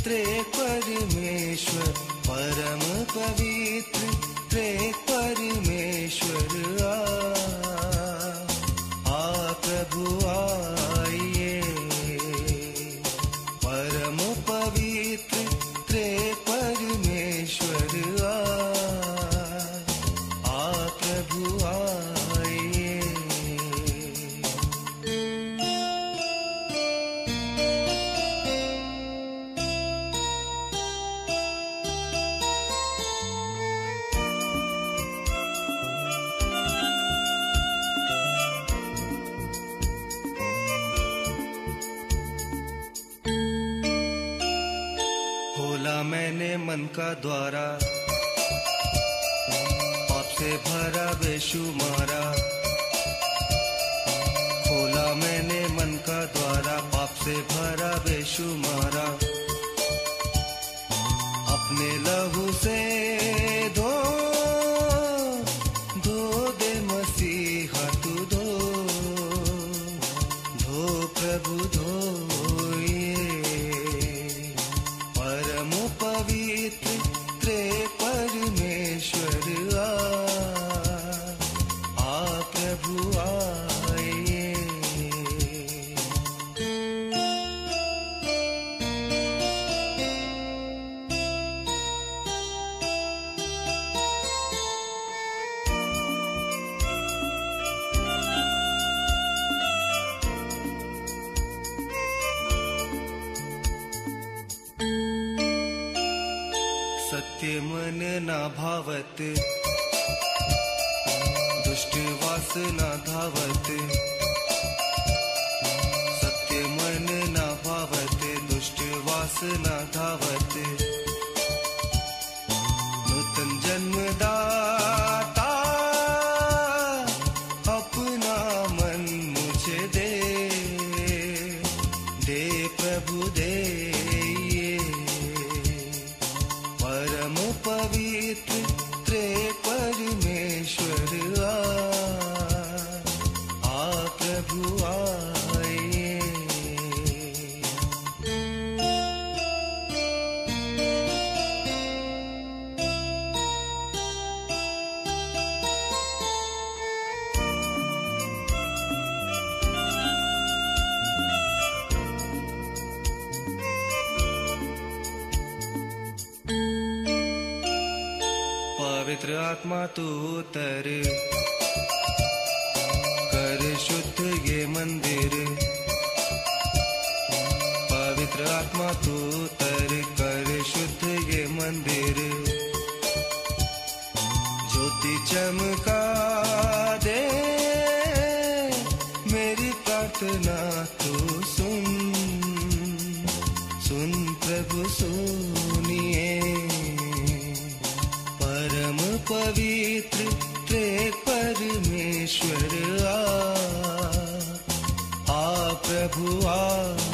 त्रेक परमेश्वर परम पवित्र त्रेक परमेश्वर आ प्रभु आइए। परम पवित्र त्रेक परमेश्वर आ प्रभु आइए। खोला मैंने मन का द्वारा, पाप से भरा बेशुमारा। खोला मैंने मन का द्वारा, पाप से भरा बेशुमारा। अपने लहू से धो दे मसीहा तू धो प्रभु धोइए। परम पवित्र त्रेक परमेश्वर आ प्रभु आइए। सत्य मन ना भावत, दुष्ट वासना धावत। सत्य मन ना भावत, दुष्ट वासना धावत। नूतन जन्मदाता अपना मन मुझे दे प्रभु दे। परम पवित्र त्रेक परमेश्वर आ प्रभु आइए। पवित्र आत्मा तू उतर, कर शुद्ध ये मंदिर। पवित्र आत्मा तू उतर, कर शुद्ध ये मंदिर। ज्योति चमका दे, मेरी प्रार्थना तू सुन प्रभु सुनिए। परम पवित्र त्रेक परमेश्वर आ प्रभु आ।